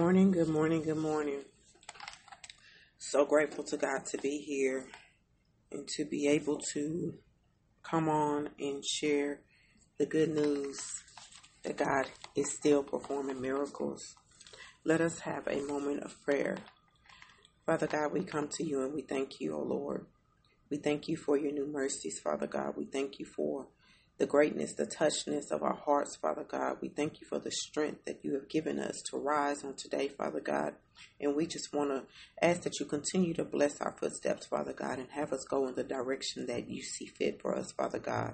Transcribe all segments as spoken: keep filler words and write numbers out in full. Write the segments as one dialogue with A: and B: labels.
A: morning, good morning, good morning. So grateful to God to be here and to be able to come on and share the good news that God is still performing miracles. Let us have a moment of prayer. Father God, we come to you and we thank you, O Lord. We thank you for your new mercies, Father God. We thank you for the greatness, the touchness of our hearts, Father God. We thank you for the strength that you have given us to rise on today, Father God. And we just want to ask that you continue to bless our footsteps, Father God, and have us go in the direction that you see fit for us, Father God.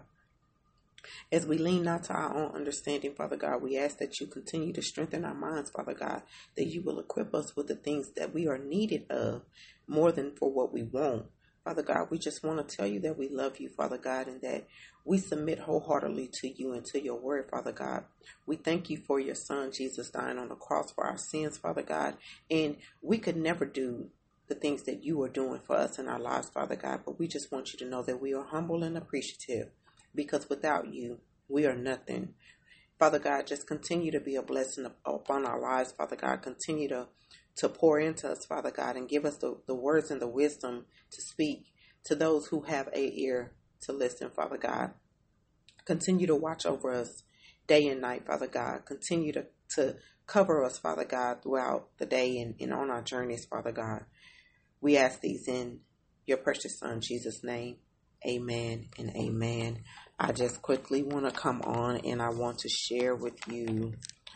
A: As we lean not to our own understanding, Father God, we ask that you continue to strengthen our minds, Father God, that you will equip us with the things that we are needed of more than for what we want. Father God, we just want to tell you that we love you, Father God, and that we submit wholeheartedly to you and to your word, Father God. We thank you for your son, Jesus, dying on the cross for our sins, Father God. And we could never do the things that you are doing for us in our lives, Father God. But we just want you to know that we are humble and appreciative because without you, we are nothing. Father God, just continue to be a blessing upon our lives, Father God. Continue to to pour into us, Father God, and give us the, the words and the wisdom to speak to those who have a ear to listen, Father God. Continue to watch over us day and night, Father God. Continue to, to cover us, Father God, throughout the day and, and on our journeys, Father God. We ask these in your precious son, Jesus' name. Amen and amen. I just quickly want to come on and I want to share with you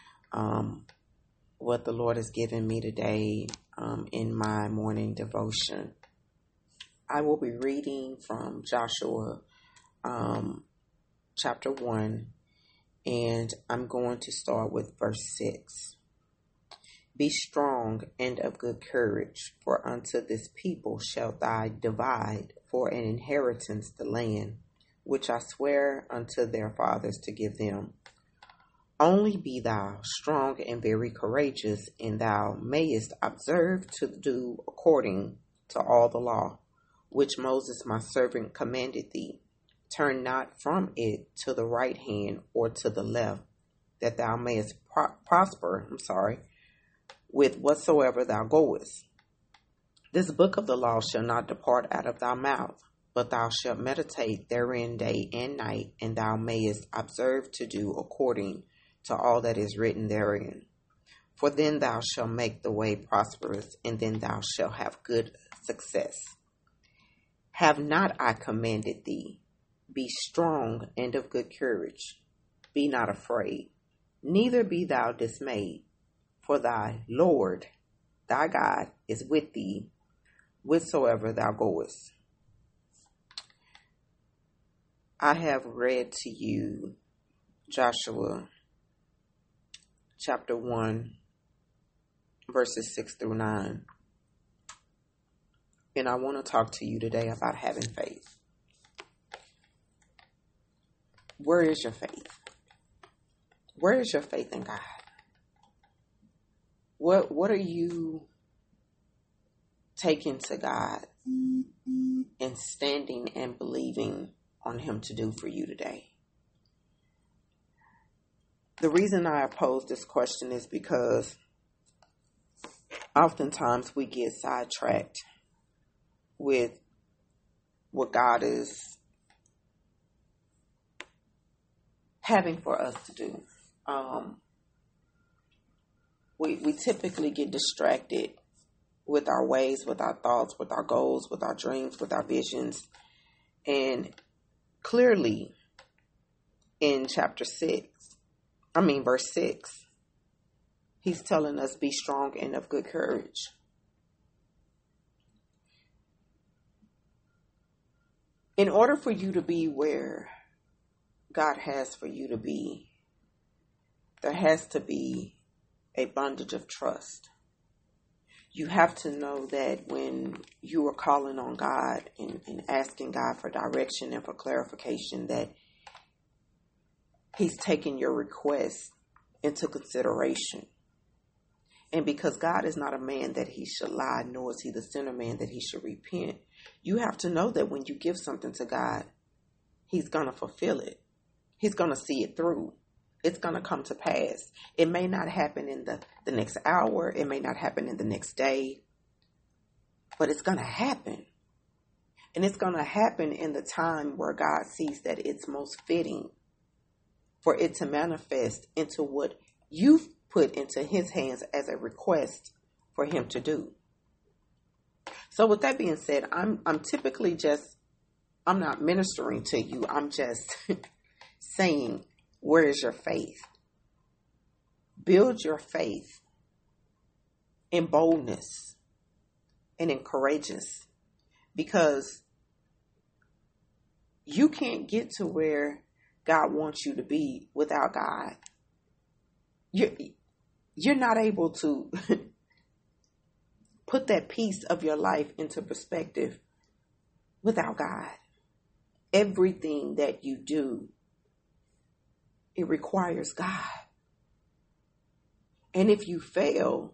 A: um, what the Lord has given me today um, in my morning devotion. I will be reading from Joshua um, chapter one, and I'm going to start with verse six. Be strong and of good courage, for unto this people shalt thou divide for an inheritance the land, which I swear unto their fathers to give them. Only be thou strong and very courageous, and thou mayest observe to do according to all the law, which Moses my servant commanded thee. Turn not from it to the right hand or to the left, that thou mayest pro- prosper, I'm sorry, with whatsoever thou goest. This book of the law shall not depart out of thy mouth, but thou shalt meditate therein day and night, and thou mayest observe to do according to all that is written therein. For then thou shalt make the way prosperous, and then thou shalt have good success. Have not I commanded thee? Be strong and of good courage. Be not afraid, neither be thou dismayed, for thy Lord, thy God, is with thee, whithersoever thou goest. I have read to you Joshua chapter one, verses six through nine. And I want to talk to you today about having faith. Where is your faith? Where is your faith in God? What what are you taking to God and standing and believing on Him to do for you today? The reason I pose this question is because oftentimes we get sidetracked with what God is having for us to do. Um, we we typically get distracted with our ways, with our thoughts, with our goals, with our dreams, with our visions. And clearly in chapter six, I mean verse six, He's telling us be strong and of good courage. In order for you to be where God has for you to be, there has to be a bondage of trust. You have to know that when you are calling on God and, and asking God for direction and for clarification, that He's taking your request into consideration. And because God is not a man that He should lie, nor is He the son of man that He should repent, you have to know that when you give something to God, He's going to fulfill it. He's going to see it through. It's going to come to pass. It may not happen in the, the next hour. It may not happen in the next day. But it's going to happen. And it's going to happen in the time where God sees that it's most fitting for it to manifest into what you've put into his hands as a request for him to do. So with that being said, I'm I'm typically just, I'm not ministering to you. I'm just saying, where is your faith? Build your faith in boldness and in courageous, because you can't get to where God wants you to be without God. You're, you're not able to put that piece of your life into perspective without God. Everything that you do, it requires God. And if you fail,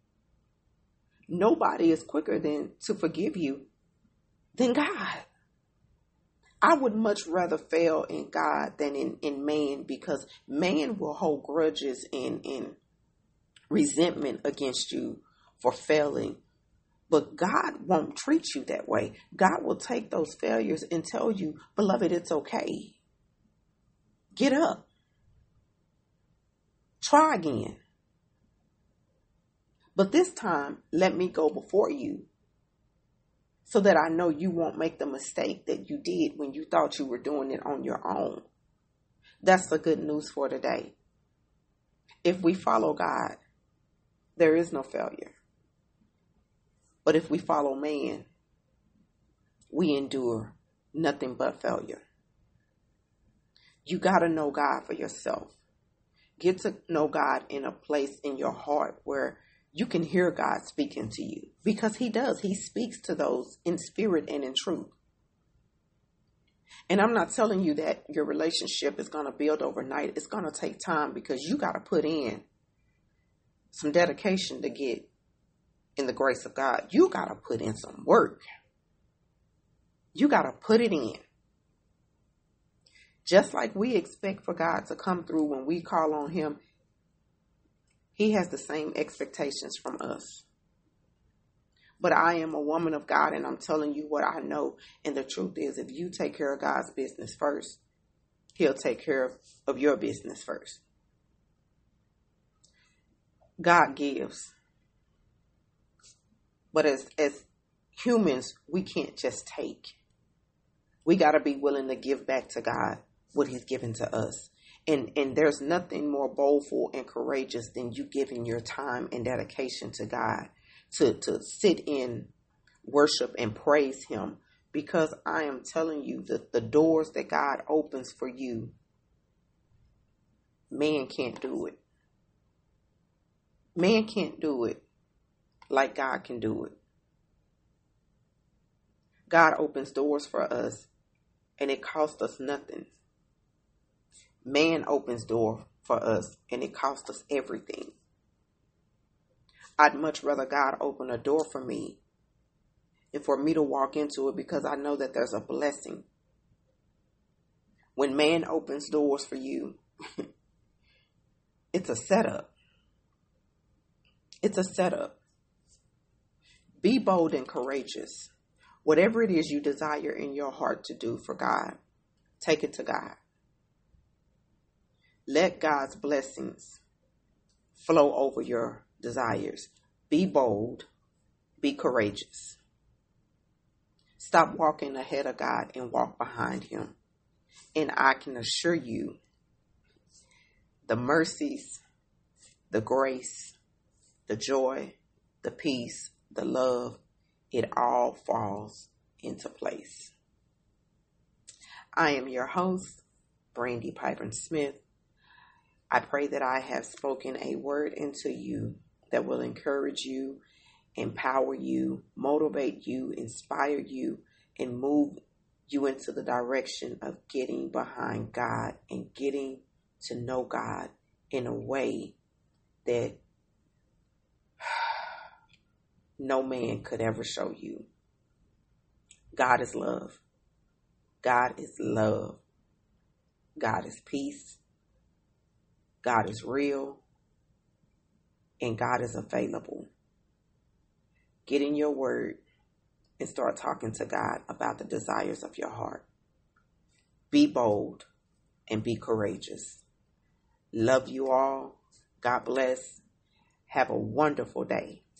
A: nobody is quicker than to forgive you than God. I would much rather fail in God than in, in man, because man will hold grudges and, and resentment against you for failing. But God won't treat you that way. God will take those failures and tell you, beloved, it's okay. Get up. Try again. But this time, let me go before you, so that I know you won't make the mistake that you did when you thought you were doing it on your own. That's the good news for today. If we follow God, there is no failure. But if we follow man, we endure nothing but failure. You got to know God for yourself. Get to know God in a place in your heart where you can hear God speaking to you, because he does. He speaks to those in spirit and in truth. And I'm not telling you that your relationship is going to build overnight. It's going to take time, because you got to put in some dedication to get in the grace of God. You got to put in some work. You got to put it in. Just like we expect for God to come through when we call on him, he has the same expectations from us. But I am a woman of God, and I'm telling you what I know. And the truth is, if you take care of God's business first, he'll take care of, of your business first. God gives. But as, as humans, we can't just take. We got to be willing to give back to God what he's given to us. And and there's nothing more boldful and courageous than you giving your time and dedication to God to, to sit in worship and praise him. Because I am telling you that the doors that God opens for you, man can't do it. Man can't do it like God can do it. God opens doors for us, and it costs us nothing. Man opens door for us, and it costs us everything. I'd much rather God open a door for me and for me to walk into it, because I know that there's a blessing. When man opens doors for you, it's a setup. It's a setup. Be bold and courageous. Whatever it is you desire in your heart to do for God, take it to God. Let God's blessings flow over your desires. Be bold. Be courageous. Stop walking ahead of God and walk behind him. And I can assure you, the mercies, the grace, the joy, the peace, the love, it all falls into place. I am your host, Brandy Piper Smith. I pray that I have spoken a word into you that will encourage you, empower you, motivate you, inspire you, and move you into the direction of getting behind God and getting to know God in a way that no man could ever show you. God is love. God is love. God is peace. God is real, and God is available. Get in your word and start talking to God about the desires of your heart. Be bold and be courageous. Love you all. God bless. Have a wonderful day.